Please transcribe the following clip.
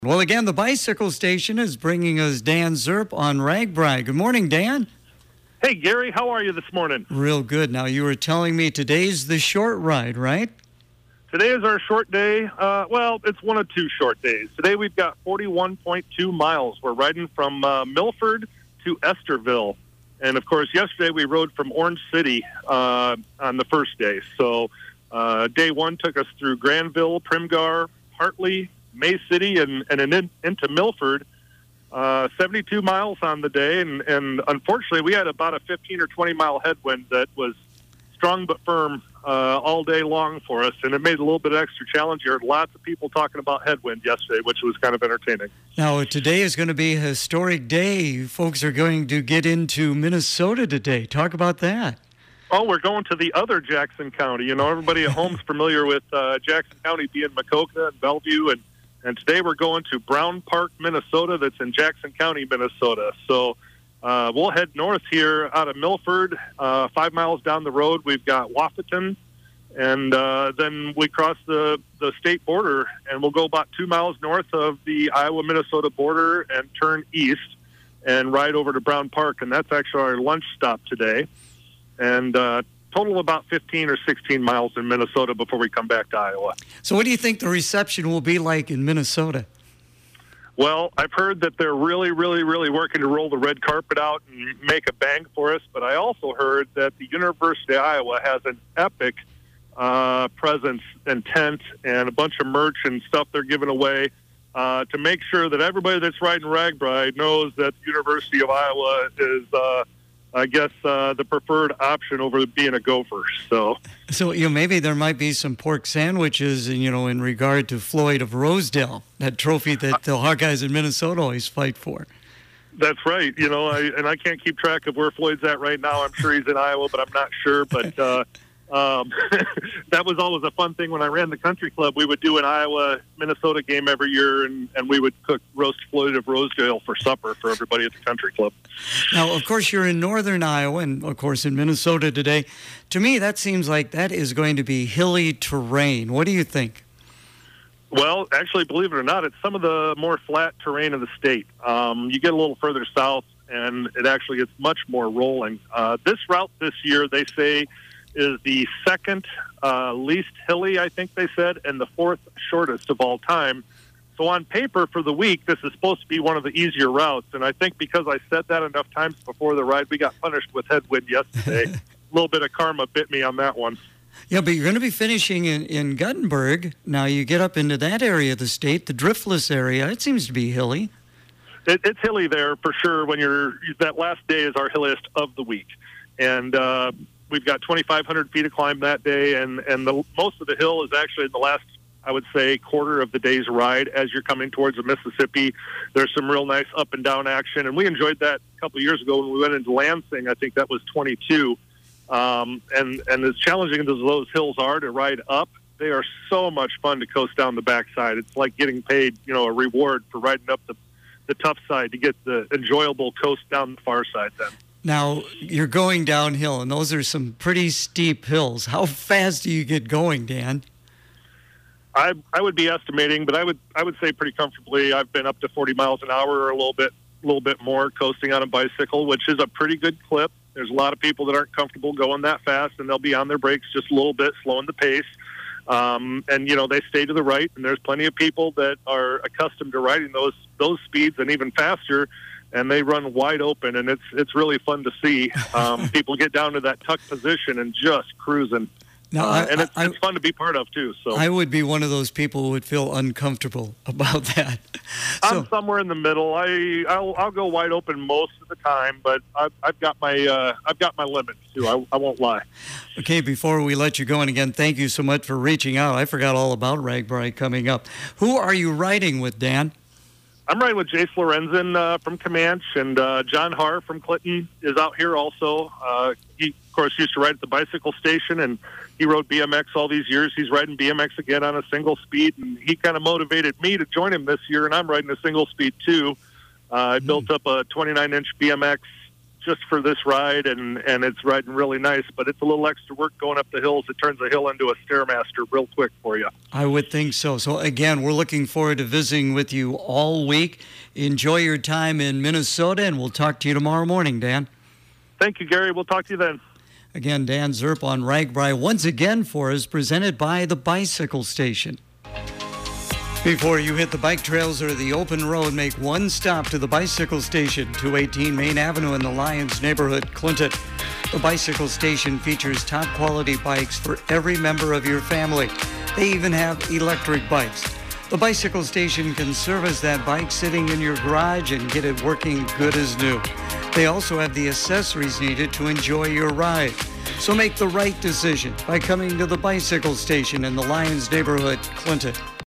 Well, again, the bicycle station is bringing us Dan Zerp on RAGBRAI. Good morning, Dan. Hey, Gary, how are you this morning? Real good. Now, you were telling me today's the short ride, right? Today is our short day. It's one of two short days. Today we've got 41.2 miles. We're riding from Milford to Estherville. And, of course, yesterday we rode from Orange City on the first day. So day one took us through Granville, Primgar, Hartley, May City, and into Milford. 72 miles on the day, and unfortunately we had about a 15 or 20 mile headwind that was strong but firm all day long for us, and it made it a little bit extra challenge. You heard lots of people talking about headwind yesterday, which was kind of entertaining. Now, today is going to be a historic day. Folks are going to get into Minnesota today. Talk about that. Oh, we're going to the other Jackson County. You know, everybody at home's familiar with Jackson County being Maquoketa and Bellevue, and today we're going to Brown Park, Minnesota, that's in Jackson County, Minnesota. So we'll head north here out of Milford. 5 miles down the road, we've got Wahpeton, and then we cross the state border, and we'll go about 2 miles north of the Iowa-Minnesota border and turn east and ride over to Brown Park, and that's actually our lunch stop today. And total about 15 or 16 miles in Minnesota before we come back to Iowa. So what do you think the reception will be like in Minnesota? Well, I've heard that they're really, really, really working to roll the red carpet out and make a bang for us, but I also heard that the University of Iowa has an epic presence and tent and a bunch of merch and stuff they're giving away to make sure that everybody that's riding RAGBRAI knows that the University of Iowa is the preferred option over being a Gopher. So maybe there might be some pork sandwiches, in regard to Floyd of Rosedale, that trophy that the Hawkeyes in Minnesota always fight for. That's right. I can't keep track of where Floyd's at right now. I'm sure he's in Iowa, but I'm not sure. But that was always a fun thing when I ran the country club. We would do an Iowa-Minnesota game every year, and we would cook roast Floyd of Rosedale for supper for everybody at the country club. Now, of course, you're in northern Iowa and, of course, in Minnesota today. To me, that seems like that is going to be hilly terrain. What do you think? Well, actually, believe it or not, it's some of the more flat terrain of the state. You get a little further south, and it actually gets much more rolling. This route this year, they say, is the second least hilly, I think they said, and the fourth shortest of all time. So on paper for the week, this is supposed to be one of the easier routes. And I think because I said that enough times before the ride, we got punished with headwind yesterday. A little bit of karma bit me on that one. Yeah, but you're going to be finishing in Guttenberg. Now you get up into that area of the state, the Driftless area. It seems to be hilly. It's hilly there for sure. That last day is our hilliest of the week. And we've got 2,500 feet of climb that day, and most of the hill is actually in the last, I would say, quarter of the day's ride as you're coming towards the Mississippi. There's some real nice up and down action, and we enjoyed that a couple of years ago when we went into Lansing. I think that was 22. And as challenging as those hills are to ride up, they are so much fun to coast down the backside. It's like getting paid, a reward for riding up the tough side to get the enjoyable coast down the far side then. Now, you're going downhill, and those are some pretty steep hills. How fast do you get going, Dan? I would be estimating, but I would say pretty comfortably I've been up to 40 miles an hour or a little bit more coasting on a bicycle, which is a pretty good clip. There's a lot of people that aren't comfortable going that fast, and they'll be on their brakes just a little bit, slowing the pace. And they stay to the right, and there's plenty of people that are accustomed to riding those speeds and even faster, and they run wide open, and it's really fun to see. People get down to that tuck position and just cruising. Now, it's fun to be part of, too. So I would be one of those people who would feel uncomfortable about that. I'm somewhere in the middle. I'll go wide open most of the time, but I've got my limits, too. I won't lie. Okay, before we let you go, and again, thank you so much for reaching out. I forgot all about RAGBRAI coming up. Who are you riding with, Dan? I'm riding with Jace Lorenzen from Comanche, and John Haar from Clinton is out here also. He, of course, used to ride at the bicycle station, and he rode BMX all these years. He's riding BMX again on a single speed, and he kind of motivated me to join him this year, and I'm riding a single speed too. I built up a 29-inch BMX just for this ride, and it's riding really nice, but it's a little extra work going up the hills. It turns a hill into a Stairmaster real quick for you. I would think so. So, again, we're looking forward to visiting with you all week. Enjoy your time in Minnesota, and we'll talk to you tomorrow morning, Dan. Thank you, Gary. We'll talk to you then. Again, Dan Zerp on RAGBRAI once again for us, presented by the Bicycle Station. Before you hit the bike trails or the open road, make one stop to the Bicycle Station, 218 Main Avenue in the Lyons neighborhood, Clinton. The Bicycle Station features top quality bikes for every member of your family. They even have electric bikes. The Bicycle Station can service that bike sitting in your garage and get it working good as new. They also have the accessories needed to enjoy your ride. So make the right decision by coming to the Bicycle Station in the Lyons neighborhood, Clinton.